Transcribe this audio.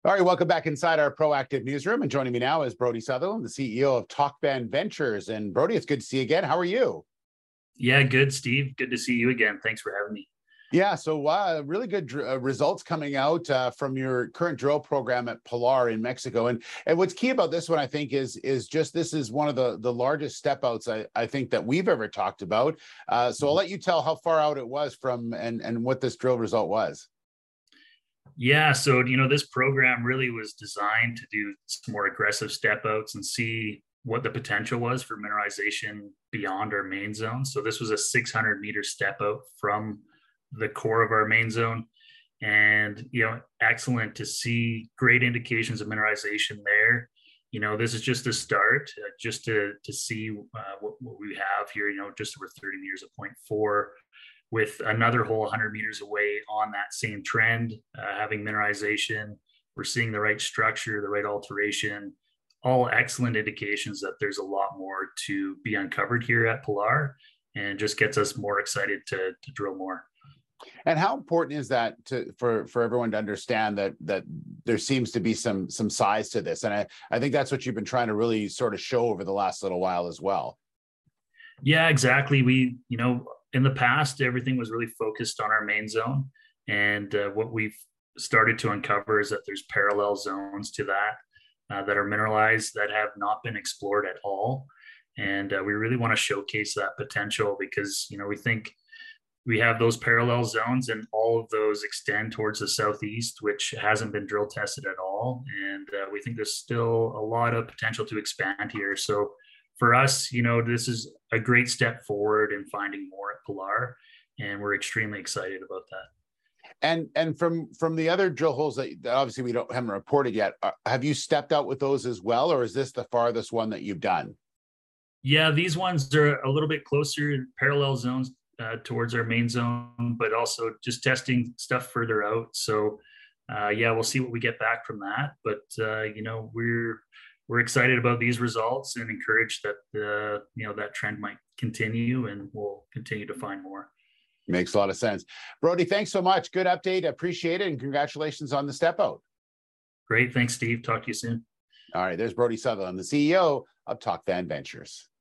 All right, welcome back inside our proactive newsroom. And joining me now is Brody Sutherland, the CEO of TalkVan Ventures. And Brody, it's good to see you again. How are you? Yeah, good, Steve. Good to see you again. Thanks for having me. Yeah, so really good results coming out from your current drill program at Pilar in Mexico. And what's key about this one, I think, is just this is one of the largest step outs I think that we've ever talked about. So I'll let you tell how far out it was from and what this drill result was. Yeah, so this program really was designed to do some more aggressive step outs and see what the potential was for mineralization beyond our main zone. So this was a 600-meter step out from the core of our main zone, and excellent to see great indications of mineralization there. This is just a start, just to see what we have here. Just over 30 meters of 0.4, with another hole 100 meters away on that same trend, having mineralization. We're seeing the right structure, the right alteration, all excellent indications that there's a lot more to be uncovered here at Pilar, and just gets us more excited to drill more. And how important is that for everyone to understand that there seems to be some size to this? And I think that's what you've been trying to really sort of show over the last little while as well. Yeah, exactly. We, in the past, everything was really focused on our main zone. And what we've started to uncover is that there's parallel zones to that are mineralized that have not been explored at all. And we really want to showcase that potential because, we think we have those parallel zones, and all of those extend towards the southeast, which hasn't been drill tested at all. And we think there's still a lot of potential to expand here. So for us, this is a great step forward in finding more at Pilar, and we're extremely excited about that. And from the other drill holes that obviously we haven't reported yet, have you stepped out with those as well, or is this the farthest one that you've done? Yeah, these ones are a little bit closer in parallel zones towards our main zone, but also just testing stuff further out. So yeah, we'll see what we get back from that. But we're excited about these results and encouraged that that trend might continue, and we'll continue to find more. Makes a lot of sense. Brody, thanks so much. Good update. Appreciate it. And congratulations on the step out. Great. Thanks, Steve. Talk to you soon. All right. There's Brody Sutherland, the CEO of TalkVan Ventures.